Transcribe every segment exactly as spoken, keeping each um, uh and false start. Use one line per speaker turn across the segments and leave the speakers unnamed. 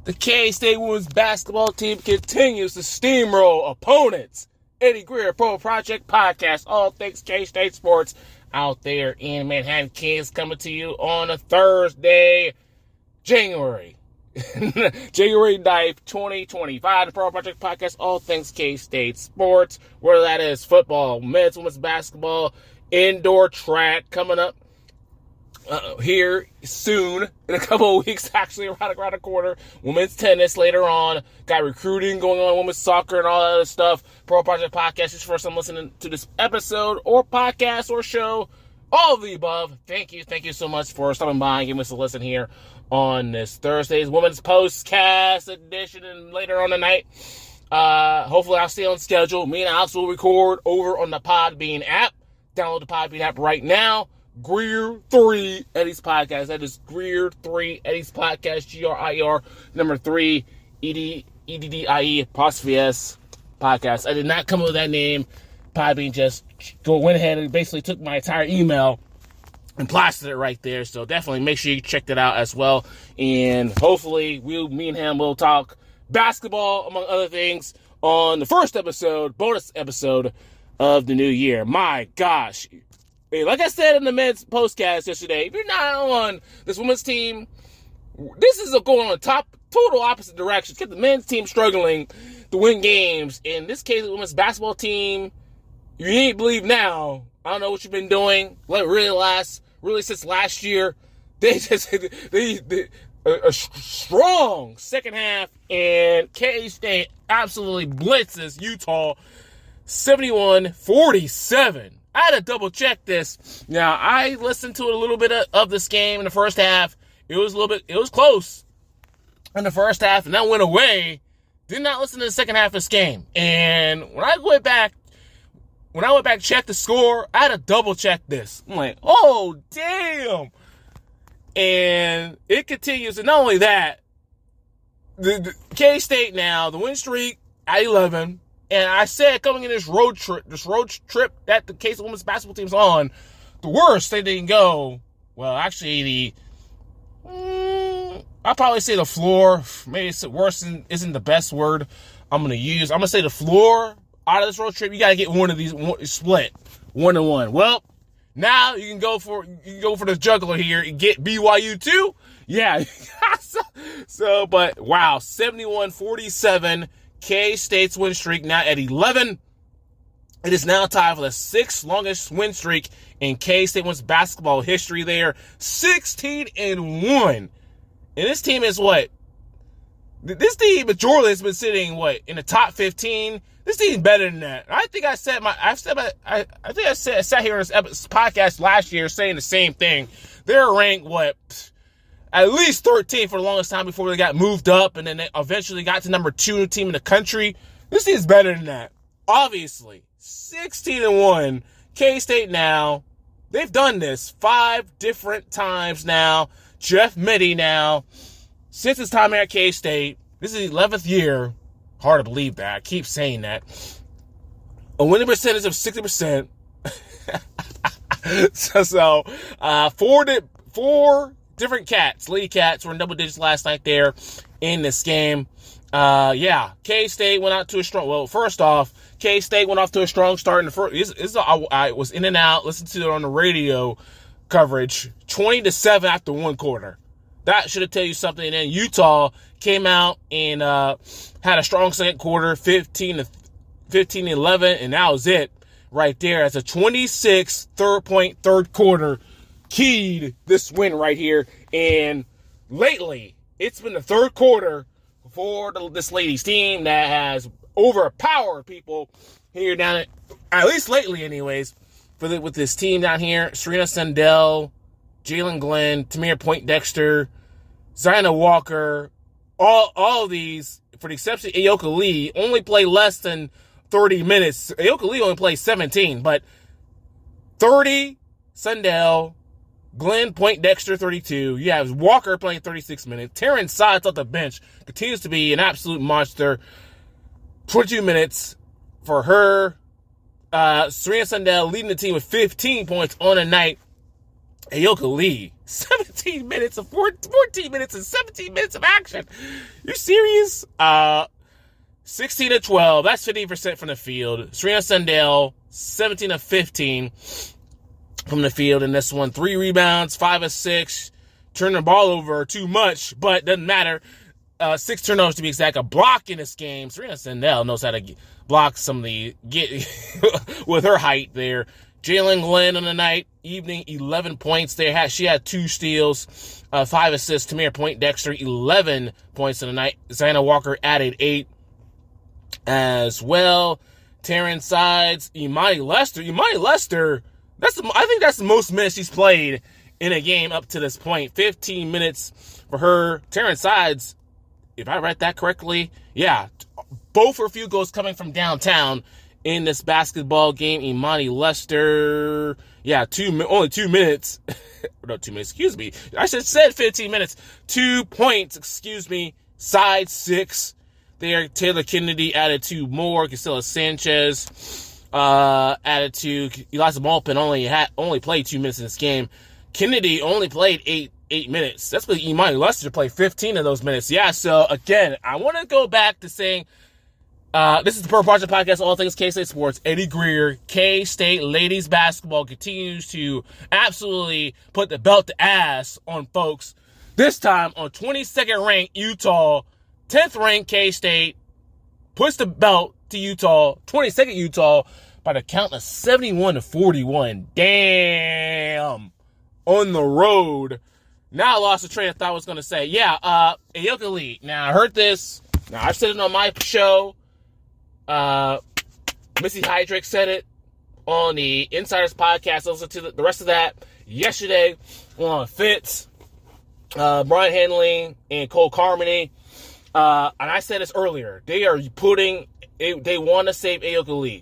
The K-State women's basketball team continues to steamroll opponents. Eddie Greer Pro Project Podcast, all things K-State sports out there in Manhattan, Kansas, coming to you on a Thursday, January. January ninth, twenty twenty-five. The Pro Project Podcast, all things K-State sports, whether that is football, men's, women's basketball, indoor track, coming up Uh, here soon, in a couple of weeks, actually around, around a quarter. Women's tennis later on. Got recruiting going on, women's soccer and all that other stuff. Pro Project Podcast is first time listening to this episode or podcast or show. All of the above. Thank you. Thank you so much for stopping by and giving us a listen here on this Thursday's Women's Postcast edition and later on tonight. Uh, hopefully I'll stay on schedule. Me and Alex will record over on the Podbean app. Download the Podbean app right now. Greer three Eddie's Podcast. That is Greer three Eddie's Podcast. G R I E R number three E D E D D I E apostrophe S Podcast. I did not come up with that name. Podbean just go went ahead and basically took my entire email and plastered it right there. So definitely make sure you check that out as well. And hopefully we'll me and him will talk basketball among other things on the first episode, bonus episode of the new year. My gosh. Hey, like I said in the men's postcast yesterday, if you're not on this women's team, this is a going on a top, total opposite direction. Get the men's team struggling to win games. In this case, the women's basketball team, you ain't believe now. I don't know what you've been doing. Let it really last, really since last year. They just, they, they a, a strong second half, and K-State absolutely blitzes Utah seventy-one forty-seven. I had to double check this. Now, I listened to a little bit of, of this game in the first half. It was a little bit, it was close in the first half, and that went away. Did not listen to the second half of this game. And when I went back, when I went back to check the score, I had to double check this. I'm like, oh, damn. And it continues. And not only that, the, the K-State now, the win streak at eleven. And I said coming in this road trip, this road trip that the K-State women's basketball team's on, the worst they didn't go. Well, actually, the mm, I'll probably say the floor. Maybe it's worse than, isn't the best word I'm gonna use. I'm gonna say the floor out of this road trip. You gotta get one of these one, split one and one. Well, now you can go for you can go for the juggler here and get B Y U too. Yeah. so, so, but wow, seventy-one forty-seven. K-State's win streak now at eleven. It is now tied for the sixth longest win streak in K-State women's basketball history there. sixteen and one. And this team is what? This team majority has been sitting, what, in the top fifteen? This team's better than that. I think I said my, I've said my, I, I think I said, I sat here on this podcast last year saying the same thing. They're ranked, what, at least thirteen for the longest time before they got moved up, and then they eventually got to number two team in the country. This team's better than that. Obviously, sixteen and one. K-State now, they've done this five different times now. Jeff Mittie now, since his time here at K-State, this is the eleventh year. Hard to believe that. I keep saying that. A winning percentage of sixty percent. so, so uh, four, di- four different cats, Lady Cats, were in double digits last night there in this game. Uh, yeah, K-State went out to a strong, well, first off, K-State went off to a strong start in the first, this, this, I, I was in and out, listened to it on the radio coverage, twenty to seven after one quarter. That should have tell you something. And then Utah came out and uh, had a strong second quarter, fifteen to eleven, and that was it right there. As a twenty-six third point third quarter keyed this win right here. And lately, it's been the third quarter for the, this ladies team that has overpowered people here down at, at least lately anyways, for the, with this team down here. Serena Sandell, Jalen Glenn, Tamir Poindexter, Zina Walker, all all of these, for the exception of Ayoka Lee, only play less than thirty minutes. Ayoka Lee only plays seventeen, but thirty, Sandell, Glenn Poindexter, thirty-two. You have Walker playing thirty-six minutes. Terrence Sides off the bench continues to be an absolute monster. twenty-two minutes for her. Uh, Serena Sandell leading the team with fifteen points on a night. Ayoka Lee, seventeen minutes of fourteen minutes and seventeen minutes of action. You serious? Uh, sixteen of twelve. That's fifty percent from the field. Serena Sundell, seventeen of fifteen from the field in this one. Three rebounds, five of six. Turned the ball over too much, but doesn't matter. Uh, six turnovers to be exact. A block in this game. Serena Sundell knows how to get, block some of the get with her height there. Jalen Glenn on the night, evening, eleven points there. She had two steals, uh, five assists. Tamir Poindexter, eleven points in the night. Zana Walker added eight as well. Terrence Sides, Imani Lester. Imani Lester, that's the, I think that's the most minutes she's played in a game up to this point. fifteen minutes for her. Terrence Sides, if I read that correctly, yeah, both her field goals coming from downtown in this basketball game. Imani Lester, yeah, two only two minutes. no, two minutes, excuse me. I should have said fifteen minutes. Two points, excuse me. Side six there. Taylor Kennedy added two more. Casilla Sanchez uh, added two. Eliza Malpin only had only played two minutes in this game. Kennedy only played eight eight minutes. That's what Imani Lester played fifteen of those minutes. Yeah, so again, I want to go back to saying, Uh, this is the Pro Project Podcast, all things K-State sports. Eddie Greer, K-State ladies basketball continues to absolutely put the belt to ass on folks. This time on twenty-second ranked Utah, tenth ranked K-State puts the belt to Utah, twenty-second Utah by the count of seventy-one to forty-one. Damn. On the road. Now I lost the train of thought I was going to say. Yeah, uh, Ayoka Lee. Now I heard this. Now I've said it on my show. Uh, Missy Heydrich said it on the Insiders podcast. I listened to the, the rest of that yesterday on Fitz, uh, Brian Handling, and Cole Carmody. Uh, and I said this earlier. They are putting, they, they want to save Ayoka Lee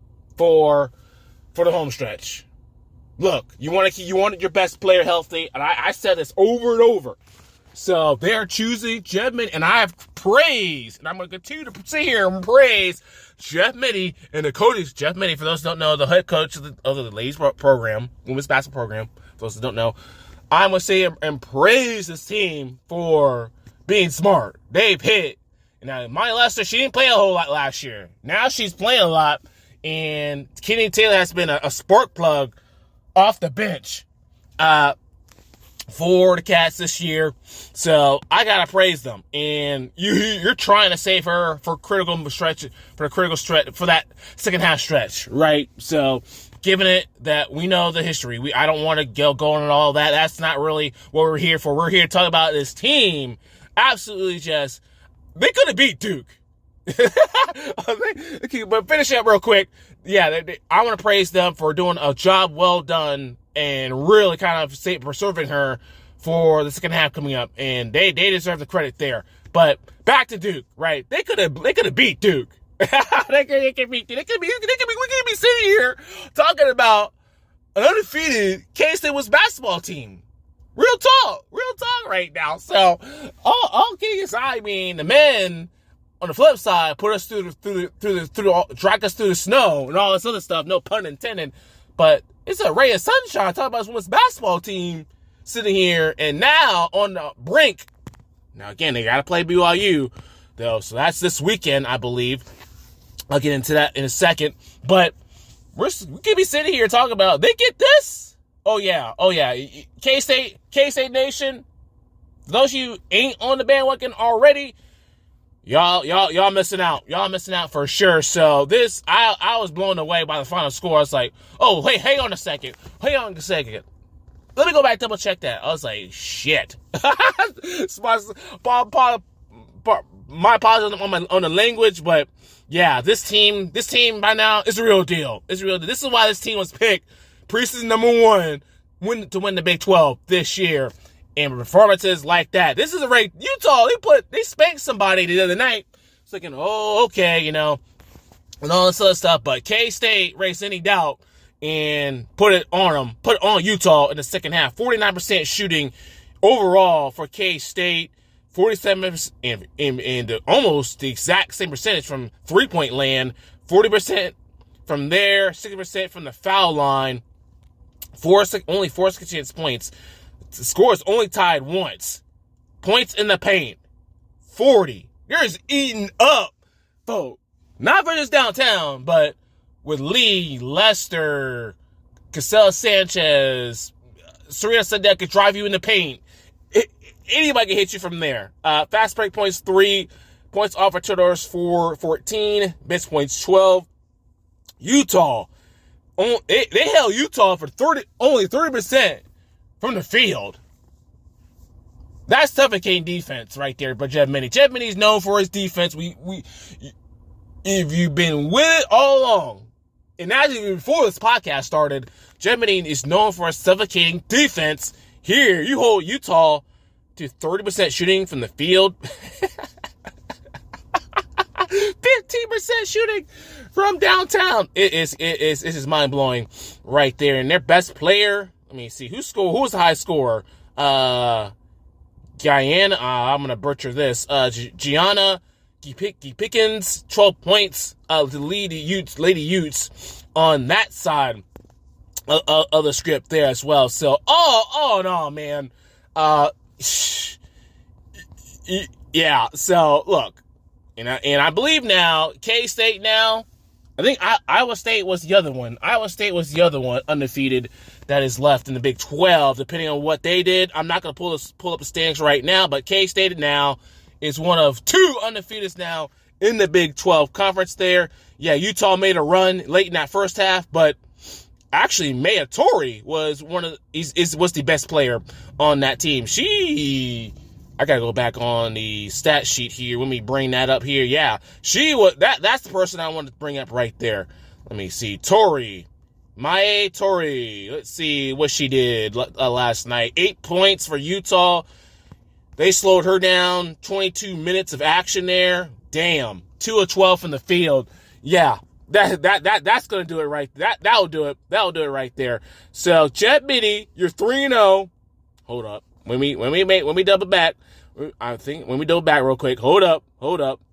for, for the home stretch. Look, you want to keep, you want your best player healthy. And I, I said this over and over. So they're choosing Jeff Mittie, and I have praised, and I'm going to continue to sit here and praise Jeff Mittie and the coaches. Jeff Mittie, for those who don't know, the head coach of the, of the ladies program, women's basketball program, for those who don't know, I'm going to say and praise this team for being smart. They've hit. Now, Imani Lester, she didn't play a whole lot last year. Now she's playing a lot, and Kenny Taylor has been a, a spark plug off the bench. Uh, for the Cats this year. So I gotta praise them. And you you're trying to save her for critical stretch for the critical stretch for that second half stretch, right? So given it that we know the history, we I don't want to go going on all that. That's not really what we're here for. We're here to talk about this team. Absolutely just they could have beat Duke. Okay, but finish up real quick. Yeah, they, they, I want to praise them for doing a job well done and really kind of say, preserving her for the second half coming up, and they they deserve the credit there. But back to Duke, right? They could have they could have beat Duke. they could they could beat they could be they could be we could be sitting here talking about an undefeated K-State was basketball team. Real talk, real talk right now. So all all kidding aside, I mean the men on the flip side put us through the through the through the, through the drag us through the snow and all this other stuff. No pun intended, but it's a ray of sunshine. Talking about this women's basketball team sitting here and now on the brink. Now, again, they got to play B Y U, though. So that's this weekend, I believe. I'll get into that in a second. But we're, we could be sitting here talking about, they get this? Oh, yeah. Oh, yeah. K-State, K-State Nation, for those of you ain't on the bandwagon already, Y'all, y'all, y'all missing out. Y'all missing out for sure. So this, I, I was blown away by the final score. I was like, oh, hey, hang on a second. Hang on a second. Let me go back and double check that. I was like, shit. My apologies on, my, on the language, but yeah, this team, this team by now is a real deal. It's a real deal. This is why this team was picked preseason number one win, to win the Big twelve this year. And performances like that. This is a rate. Utah, they put, they spanked somebody the other night. It's like, oh, okay, you know, and all this other stuff. But K-State raised any doubt and put it on them, put it on Utah in the second half. forty-nine percent shooting overall for K-State. forty-seven percent and, and, and almost the exact same percentage from three-point land. forty percent from there, sixty percent from the foul line. Four, only four consecutive points. The score is only tied once. Points in the paint, forty. You're just eating up, folks. Not for just downtown, but with Lee, Lester, Cassell Sanchez, Serena Sadek could drive you in the paint. It, anybody can hit you from there. Uh, fast break points, three. Points off for turnovers, four, fourteen. Bench points, twelve. Utah, they, they held Utah for thirty, only thirty percent from the field. That's suffocating defense right there by Jeff Minnie. Jeff Minnie is known for his defense. We, we, if you've been with it all along, and actually before this podcast started, Jeff Minnie is known for his suffocating defense. Here, you hold Utah to thirty percent shooting from the field. fifteen percent shooting from downtown. It is, it is, it is mind blowing right there. And their best player, let me see, who scored, who was the high scorer? Uh, Guyana, uh, I'm going to butcher this. Uh, G- Gianna Pickens, twelve points, uh, to lead the Utes, Lady Utes on that side of, of, of the script there as well. So, oh, oh, no, man. Uh, yeah, so, look. And I, and I believe now, K-State now, I think I, Iowa State was the other one. Iowa State was the other one, undefeated, that is left in the Big twelve, depending on what they did. I'm not going to pull this, pull up the standings right now, but K-State now is one of two undefeateds now in the Big twelve conference there. Yeah, Utah made a run late in that first half, but actually Maya Torrey was one of is, is was the best player on that team. She... I gotta go back on the stat sheet here. Let me bring that up here. Yeah, she was that. That's the person I wanted to bring up right there. Let me see, Torrey, Maya Torrey. Let's see what she did uh, last night. Eight points for Utah. They slowed her down. twenty-two minutes of action there. Damn, two of twelve from the field. Yeah, that that that that's gonna do it right. That that'll do it. That'll do it right there. So Jeff Minnie, you're three and zero. Hold up. When we when we make when we double back, I think when we double back real quick. Hold up, hold up.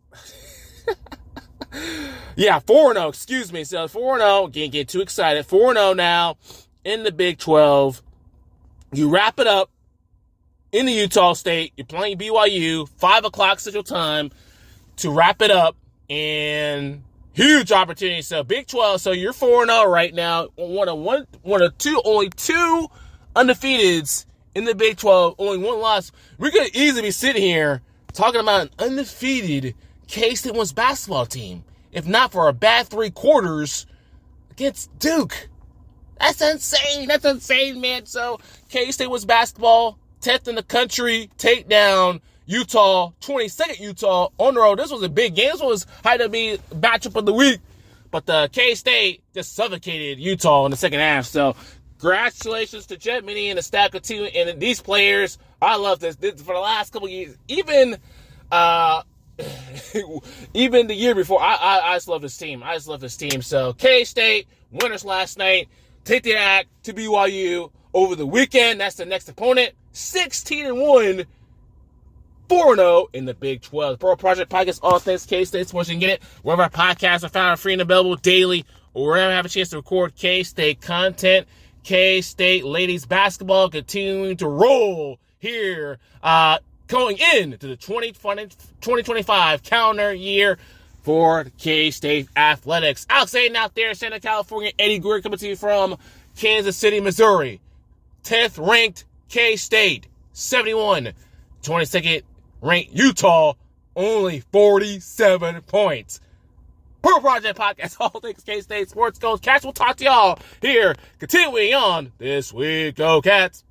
yeah, four and zero. Excuse me. So four and zero. Can't get too excited. Four and zero now in the Big twelve. You wrap it up in the Utah State. You're playing B Y U. Five o'clock Central Time to wrap it up, and huge opportunity. So Big twelve. So you're four and zero right now. One of one, one of two. Only two undefeateds in the Big twelve, only one loss. We could easily be sitting here talking about an undefeated K-State women's basketball team, if not for a bad three quarters against Duke. That's insane. That's insane, man. So K-State women's basketball, tenth in the country, take down Utah, twenty-second Utah on the road. This was a big game. This was high to be matchup of the week, but the K-State just suffocated Utah in the second half. So congratulations to Jeff Minnie and the staff of team and these players. I love this. this for the last couple of years, even uh, even the year before. I, I I just love this team. I just love this team. So K-State winners last night. Take the act to B Y U over the weekend. That's the next opponent. sixteen and one, four and oh in the Big twelve. The Pro Project Podcast, all things K-State sports. You can get it wherever our podcasts are found, free and available daily, or wherever I have a chance to record K-State content. K-State ladies basketball continuing to roll here, uh, going into the twenty twenty-five calendar year for K-State athletics. Alex Aiden out there in Santa California. Eddie Greer coming to you from Kansas City, Missouri. tenth ranked K-State, seventy-one. twenty-second ranked Utah, only forty-seven points. Pro Project Podcast, all things K-State sports. Go Cats. We'll talk to y'all here, continuing on This Week Go Cats.